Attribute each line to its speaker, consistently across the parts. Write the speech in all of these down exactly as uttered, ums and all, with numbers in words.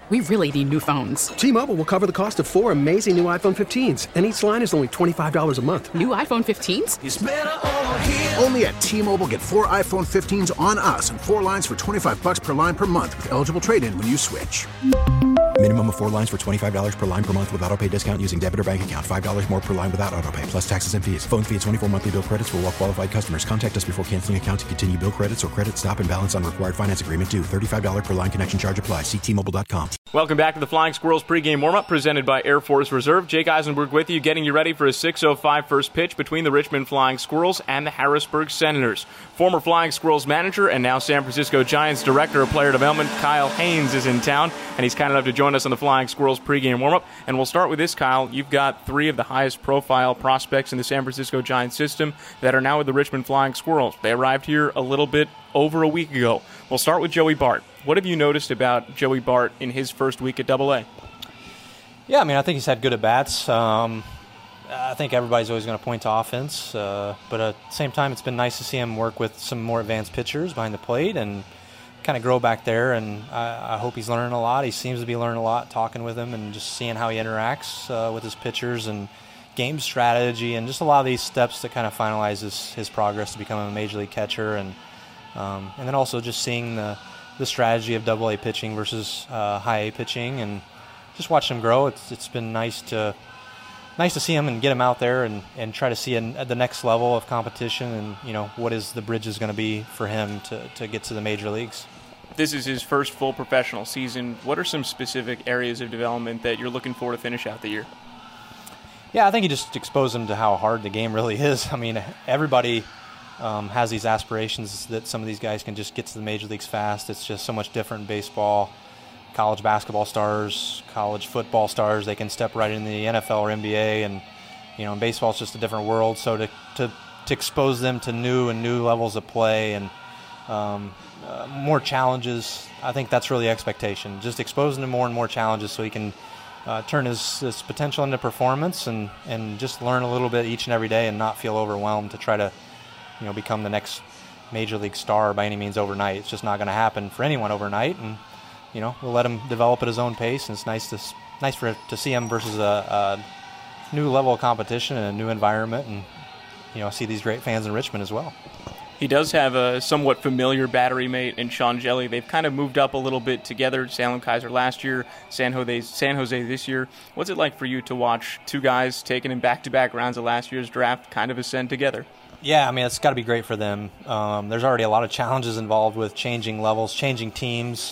Speaker 1: We really need new phones.
Speaker 2: T-Mobile will cover the cost of four amazing new iPhone fifteens, and each line is only twenty-five dollars a month.
Speaker 1: New iPhone fifteens?
Speaker 3: It's better over here.
Speaker 4: Only at T-Mobile, get four iPhone fifteens on us and four lines for twenty-five dollars per line per month with eligible trade-in when you switch.
Speaker 5: Minimum of four lines for twenty-five dollars per line per month with autopay discount using debit or bank account. five dollars more per line without autopay, plus taxes and fees. Phone fee at twenty-four monthly bill credits for well-qualified customers. Contact us before canceling account to continue bill credits or credit stop and balance on required finance agreement due. thirty-five dollars per line connection charge applies. See T Mobile dot com.
Speaker 6: Welcome back to the Flying Squirrels pregame warm-up presented by Air Force Reserve. Jake Eisenberg with you, getting you ready for a six oh five first pitch between the Richmond Flying Squirrels and the Harrisburg Senators. Former Flying Squirrels manager and now San Francisco Giants Director of Player Development, Kyle Haynes, is in town, and he's kind enough to join us on the Flying Squirrels pregame warm-up. And we'll start with this, Kyle. You've got three of the highest-profile prospects in the San Francisco Giants system that are now with the Richmond Flying Squirrels. They arrived here a little bit over a week ago. We'll start with Joey Bart. What have you noticed about Joey Bart in his first week at Double A?
Speaker 7: Yeah, I mean, I think he's had good at-bats. Um, I think everybody's always going to point to offense, uh, but at the same time, it's been nice to see him work with some more advanced pitchers behind the plate and kind of grow back there, and I, I hope he's learning a lot. He seems to be learning a lot, talking with him and just seeing how he interacts uh, with his pitchers and game strategy and just a lot of these steps that kind of finalize his, his progress to become a major league catcher, and um, and then also just seeing the, the strategy of double A pitching versus uh, high A pitching and just watching him grow. It's It's been nice to nice to see him and get him out there and, and try to see an, at the next level of competition and, you know, what is the bridge is going to be for him to, to get to the major leagues.
Speaker 6: This is his first full professional season. What are some specific areas of development that you're looking for to finish out the year?
Speaker 7: Yeah, I think he just exposed him to how hard the game really is. I mean, everybody um, has these aspirations that some of these guys can just get to the major leagues fast. It's just so much different in baseball. College basketball stars, college football stars, they can step right into the N F L or N B A, and you know, in baseball it's just a different world. So to to, to expose them to new and new levels of play and um, uh, more challenges, I think that's really the expectation. Just exposing him more and more challenges so he can uh, turn his, his potential into performance and, and just learn a little bit each and every day and not feel overwhelmed to try to, you know, become the next major league star by any means overnight. It's just not going to happen for anyone overnight, and you know, we'll let him develop at his own pace, and it's nice to nice for to see him versus a, a new level of competition and a new environment, and you know, see these great fans in Richmond as well.
Speaker 6: He does have a somewhat familiar battery mate in Sean Jelly. They've kind of moved up a little bit together. Salem Kaiser last year, San Jose, San Jose this year. What's it like for you to watch two guys taken in back-to-back rounds of last year's draft kind of ascend together?
Speaker 7: Yeah, I mean, it's got to be great for them. Um, there's already a lot of challenges involved with changing levels, changing teams,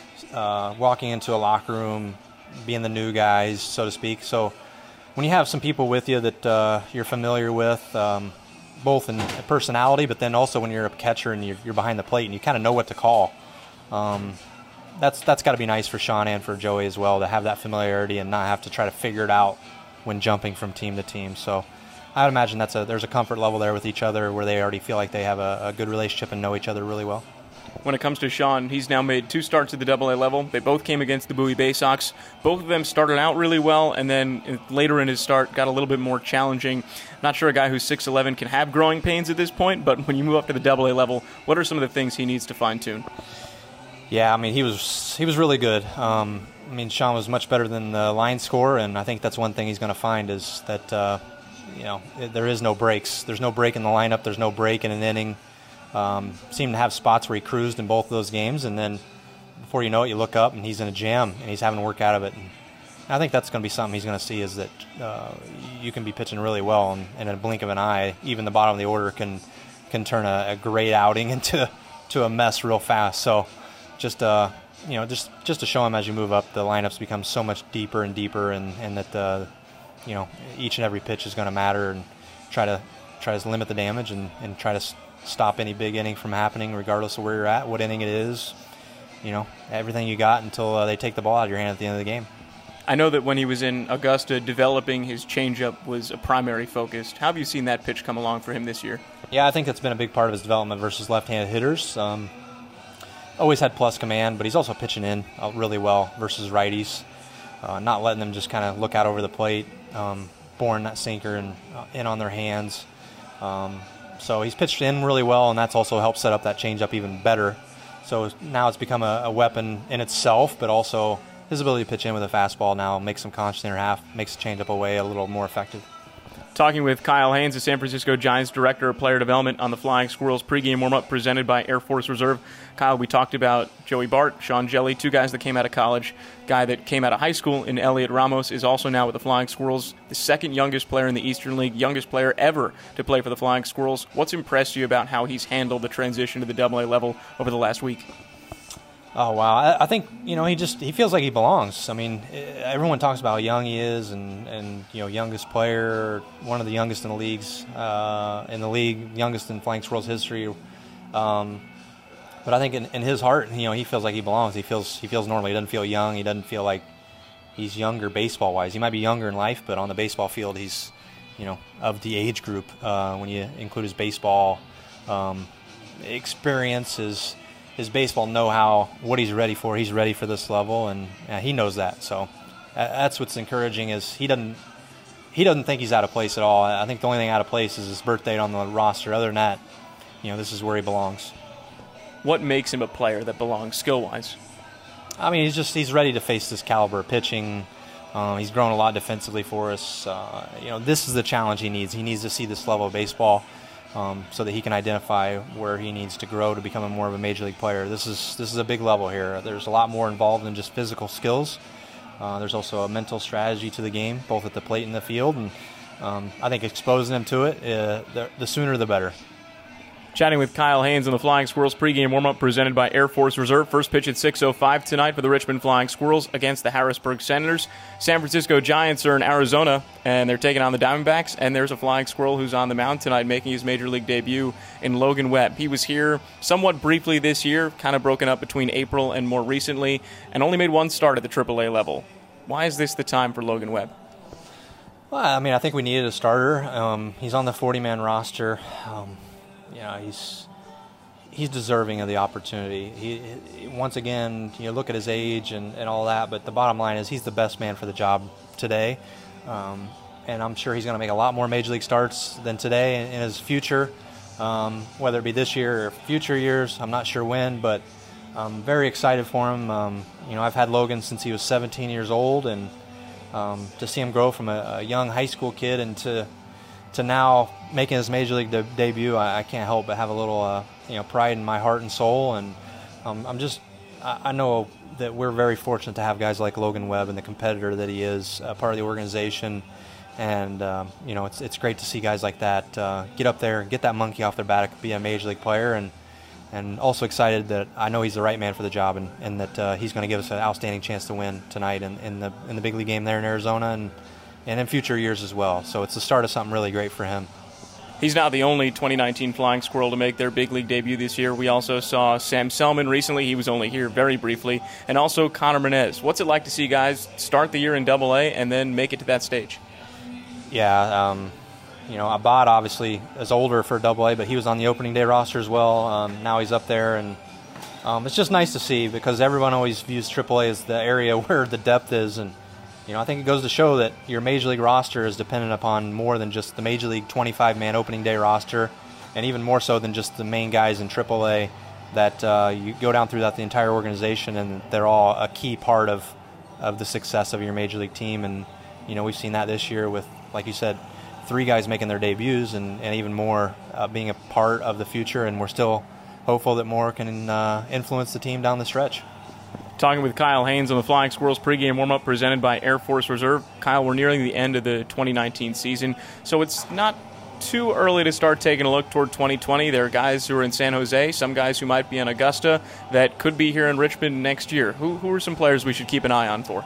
Speaker 7: Uh, walking into a locker room, being the new guys, so to speak. So when you have some people with you that uh, you're familiar with, um, both in personality, but then also when you're a catcher and you're, you're behind the plate and you kind of know what to call, um, that's that's got to be nice for Sean and for Joey as well, to have that familiarity and not have to try to figure it out when jumping from team to team. So I would imagine that's a there's a comfort level there with each other where they already feel like they have a, a good relationship and know each other really well.
Speaker 6: When it comes to Sean, he's now made two starts at the Double A level. They both came against the Bowie Bay Sox. Both of them started out really well, and then later in his start got a little bit more challenging. Not sure a guy who's six eleven can have growing pains at this point, but when you move up to the Double A level, what are some of the things he needs to fine-tune?
Speaker 7: Yeah, I mean, he was he was really good. Um, I mean, Sean was much better than the line score, and I think that's one thing he's going to find is that, uh, you know, there is no breaks. There's no break in the lineup. There's no break in an inning. Um, seemed to have spots where he cruised in both of those games, and then before you know it, you look up and he's in a jam and he's having to work out of it. And I think that's going to be something he's going to see, is that uh, you can be pitching really well, and, and in a blink of an eye, even the bottom of the order can can turn a, a great outing into to a mess real fast. So just uh, you know, just just to show him as you move up, the lineups become so much deeper and deeper, and and that uh, you know, each and every pitch is going to matter, and try to try to limit the damage and, and try to stop any big inning from happening, regardless of where you're at, what inning it is. You know, everything you got until uh, they take the ball out of your hand at the end of the game.
Speaker 6: I know that when he was in Augusta, developing his changeup was a primary focus. How have you seen that pitch come along for him this year?
Speaker 7: Yeah, I think that's been a big part of his development versus left-handed hitters. Um, always had plus command, but he's also pitching in uh, really well versus righties, uh, not letting them just kind of look out over the plate, um, boring that sinker and uh, in on their hands. Um, So he's pitched in really well, and that's also helped set up that changeup even better. So now it's become a, a weapon in itself, but also his ability to pitch in with a fastball now makes him conscious inner half, makes the changeup away a little more effective.
Speaker 6: Talking with Kyle Haynes, the San Francisco Giants Director of Player Development, on the Flying Squirrels pregame warm-up presented by Air Force Reserve. Kyle, we talked about Joey Bart, Sean Jelly, two guys that came out of college. Guy that came out of high school in Elliot Ramos is also now with the Flying Squirrels, the second youngest player in the Eastern League, youngest player ever to play for the Flying Squirrels. What's impressed you about how he's handled the transition to the double A level over the last week?
Speaker 7: Oh, wow. I, I think, you know, he just he feels like he belongs. I mean, everyone talks about how young he is and, and you know, youngest player, one of the youngest in the leagues, uh, in the league, youngest in Flying Squirrels history. Um, but I think in, in his heart, you know, he feels like he belongs. He feels he feels normal. He doesn't feel young. He doesn't feel like he's younger baseball-wise. He might be younger in life, but on the baseball field, he's, you know, of the age group uh, when you include his baseball um, experience, his his baseball know-how, what he's ready for. He's ready for this level, and uh, he knows that. So uh, that's what's encouraging is he doesn't he doesn't think he's out of place at all. I think the only thing out of place is his birth date on the roster. Other than that, you know, this is where he belongs.
Speaker 6: What makes him a player that belongs skill-wise?
Speaker 7: I mean, he's just he's ready to face this caliber of pitching. Um, he's grown a lot defensively for us. Uh, you know, this is the challenge he needs. He needs to see this level of baseball. Um, so that he can identify where he needs to grow to become a more of a major league player. This is this is a big level here. There's a lot more involved than just physical skills. Uh, there's also a mental strategy to the game, both at the plate and the field. And um, I think exposing him to it, uh, the, the sooner the better.
Speaker 6: Chatting with Kyle Haynes on the Flying Squirrels pregame warm-up presented by Air Force Reserve. First pitch at six oh five tonight for the Richmond Flying Squirrels against the Harrisburg Senators. San Francisco Giants are in Arizona, and they're taking on the Diamondbacks. And there's a Flying Squirrel who's on the mound tonight making his Major League debut in Logan Webb. He was here somewhat briefly this year, kind of broken up between April and more recently, and only made one start at the triple A level. Why is this the time for Logan Webb?
Speaker 7: Well, I mean, I think we needed a starter. Um, he's on the forty-man roster. Um, You know, he's he's deserving of the opportunity. He, he once again, you know, look at his age and, and all that, but the bottom line is he's the best man for the job today, um, and I'm sure he's going to make a lot more major league starts than today in, in his future, um, whether it be this year or future years. I'm not sure when, but I'm very excited for him. Um, you know, I've had Logan since he was seventeen years old, and um, to see him grow from a, a young high school kid into to now making his major league de- debut, I, I can't help but have a little, uh, you know, pride in my heart and soul. And um, I'm just, I, I know that we're very fortunate to have guys like Logan Webb and the competitor that he is, uh, part of the organization. And um, you know, it's it's great to see guys like that uh, get up there, get that monkey off their back, be a major league player, and and also excited that I know he's the right man for the job, and, and that uh, he's going to give us an outstanding chance to win tonight in, in the in the big league game there in Arizona, and. and in future years as well. So it's the start of something really great for him.
Speaker 6: He's not the only twenty nineteen Flying Squirrel to make their big league debut this year. We also saw Sam Selman recently. He was only here very briefly. And also Connor Menez. What's it like to see guys start the year in double A and then make it to that stage?
Speaker 7: Yeah, um, you know, Abad obviously is older for double A, but he was on the opening day roster as well. Um, now he's up there, and um, it's just nice to see because everyone always views triple A as the area where the depth is, and you know, I think it goes to show that your Major League roster is dependent upon more than just the Major League twenty-five man opening day roster, and even more so than just the main guys in triple A, that uh, you go down throughout the entire organization, and they're all a key part of, of the success of your Major League team. And, you know, we've seen that this year with, like you said, three guys making their debuts and, and even more uh, being a part of the future, and we're still hopeful that more can uh, influence the team down the stretch.
Speaker 6: Talking with Kyle Haynes on the Flying Squirrels pregame warm-up presented by Air Force Reserve. Kyle, we're nearing the end of the twenty nineteen season, so it's not too early to start taking a look toward twenty twenty. There are guys who are in San Jose, some guys who might be in Augusta that could be here in Richmond next year. Who, who are some players we should keep an eye on for?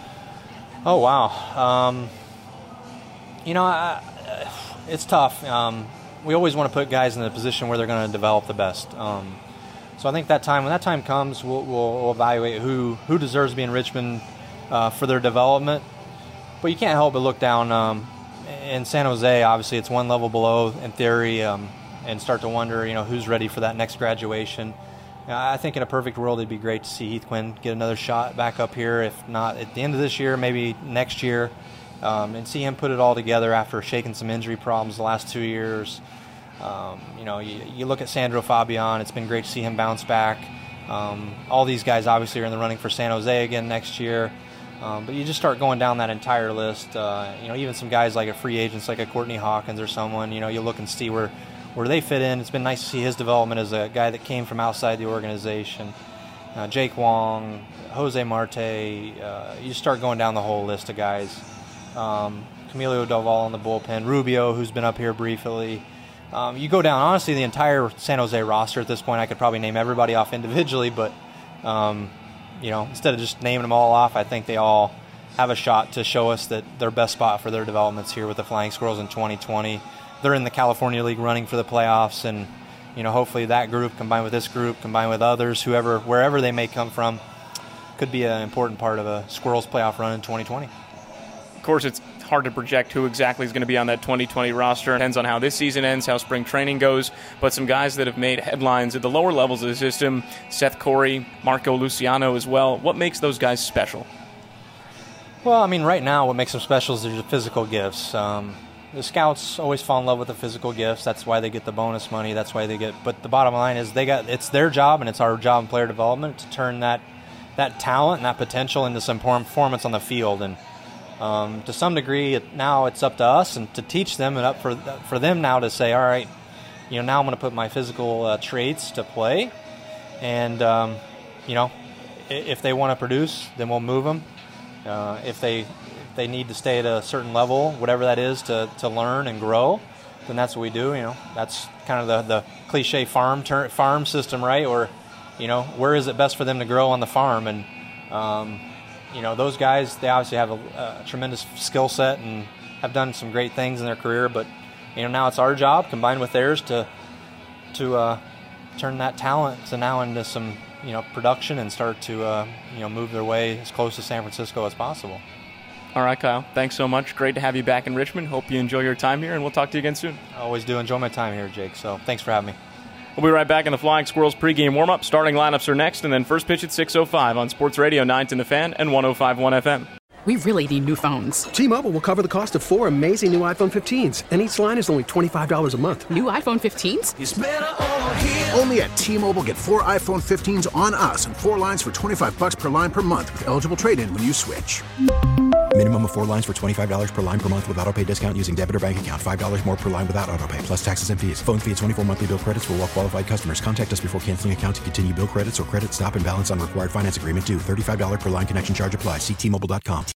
Speaker 7: Oh, wow. Um, you know, I, it's tough. Um, we always want to put guys in a position where they're going to develop the best. Um, So I think that time, when that time comes, we'll, we'll, we'll evaluate who, who deserves to be in Richmond uh, for their development. But you can't help but look down um, in San Jose. Obviously, it's one level below in theory, um, and start to wonder, you know, who's ready for that next graduation. You know, I think in a perfect world, it'd be great to see Heath Quinn get another shot back up here. If not at the end of this year, maybe next year, um, and see him put it all together after shaking some injury problems the last two years. Um, you know, you, you look at Sandro Fabian. It's been great to see him bounce back. Um, all these guys obviously are in the running for San Jose again next year. Um, but you just start going down that entire list. Uh, you know, even some guys like a free agents like a Courtney Hawkins or someone, you know, you look and see where, where they fit in. It's been nice to see his development as a guy that came from outside the organization. Uh, Jake Wong, Jose Marte, uh, you start going down the whole list of guys. Um, Camilo Doval in the bullpen, Rubio, who's been up here briefly. Um, you go down, honestly, the entire San Jose roster at this point. I could probably name everybody off individually, but um, you know, instead of just naming them all off, I think they all have a shot to show us that their best spot for their development's here with the Flying Squirrels in twenty twenty. They're in the California League running for the playoffs, and you know, hopefully that group combined with this group, combined with others, whoever, wherever they may come from, could be an important part of a Squirrels playoff run in twenty twenty.
Speaker 6: Of course, it's hard to project who exactly is going to be on that twenty twenty roster. It depends on how this season ends, how spring training goes, but some guys that have made headlines at the lower levels of the system, Seth Corey, Marco Luciano as well. What makes those guys special?
Speaker 7: Well, I mean, right now what makes them special is their physical gifts. Um, the scouts always fall in love with the physical gifts. That's why they get the bonus money. That's why they get. But the bottom line is they got. It's their job, and it's our job in player development to turn that that talent and that potential into some performance on the field. And um, to some degree, it, now it's up to us and to teach them, and up for for them now to say, all right, you know, now I'm going to put my physical uh, traits to play, and um, you know, if they want to produce, then we'll move them. Uh, if they if they need to stay at a certain level, whatever that is, to, to learn and grow, then that's what we do. You know, that's kind of the, the cliche farm ter- farm system, right? Or, you know, where is it best for them to grow on the farm? And um, you know, those guys, they obviously have a, a tremendous skill set and have done some great things in their career. But you know, now it's our job combined with theirs to to uh, turn that talent to now into some, you know, production and start to, uh, you know, move their way as close to San Francisco as possible.
Speaker 6: All right, Kyle. Thanks so much. Great to have you back in Richmond. Hope you enjoy your time here, and we'll talk to you again soon.
Speaker 7: I always do enjoy my time here, Jake, so thanks for having me.
Speaker 6: We'll be right back in the Flying Squirrels pregame warm-up. Starting lineups are next, and then first pitch at six oh five on Sports Radio nine ten The Fan and one oh five point one F M.
Speaker 1: We really need new phones.
Speaker 2: T-Mobile will cover the cost of four amazing new iPhone fifteens, and each line is only twenty-five dollars a month.
Speaker 1: New iPhone fifteens?
Speaker 4: It's better over here. Only at T-Mobile, get four iPhone fifteens on us and four lines for twenty-five dollars per line per month with eligible trade-in when you switch.
Speaker 5: Minimum of four lines for twenty-five dollars per line per month with autopay discount using debit or bank account. five dollars more per line without autopay, plus taxes and fees. Phone fee at twenty-four monthly bill credits for well-qualified customers. Contact us before canceling account to continue bill credits or credit stop and balance on required finance agreement due. thirty-five dollars per line connection charge applies. See T Mobile dot com.